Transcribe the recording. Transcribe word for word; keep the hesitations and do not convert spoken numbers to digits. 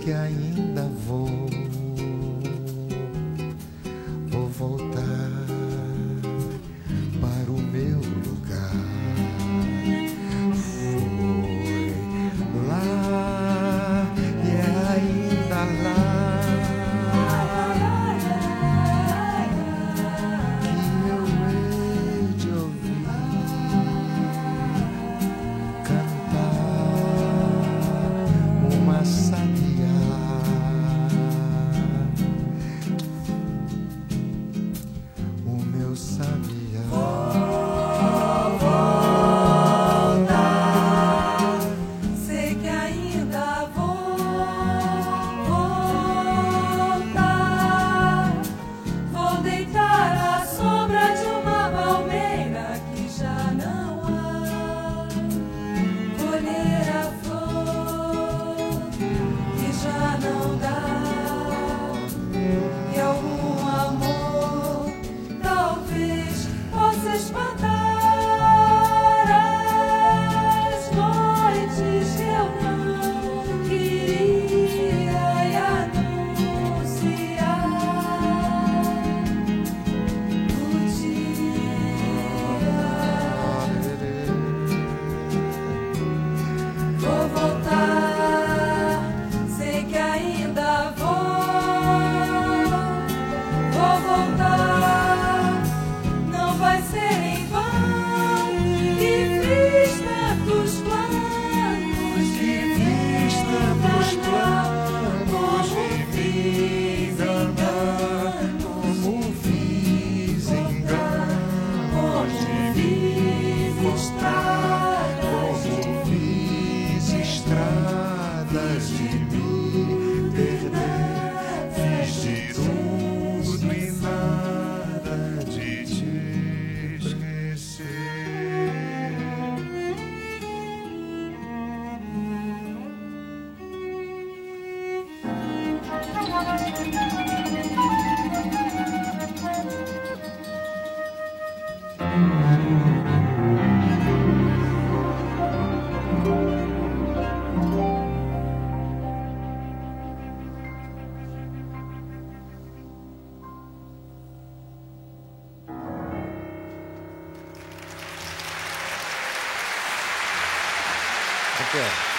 que ainda vou, vou voltar para o meu lugar. Foi lá e é ainda lá que eu hei de ouvir cantar uma sabiá, o meu sabiá. Vou voltar, sei que ainda vou voltar. Vou deitar à sombra de uma palmeira que já não há, colher a flor que já não dá, e algum amor talvez possa espantar as noites que eu não queria e anunciar o dia. Vou voltar, sei que ainda vou, vou voltar, não vai ser em vão que fiz tantos planos, Que fiz tantos planos de me enganar, como fiz enganos de me mostrar, como fiz estradas de me perder, fiz de tudo e nada de te esquecer. Ok.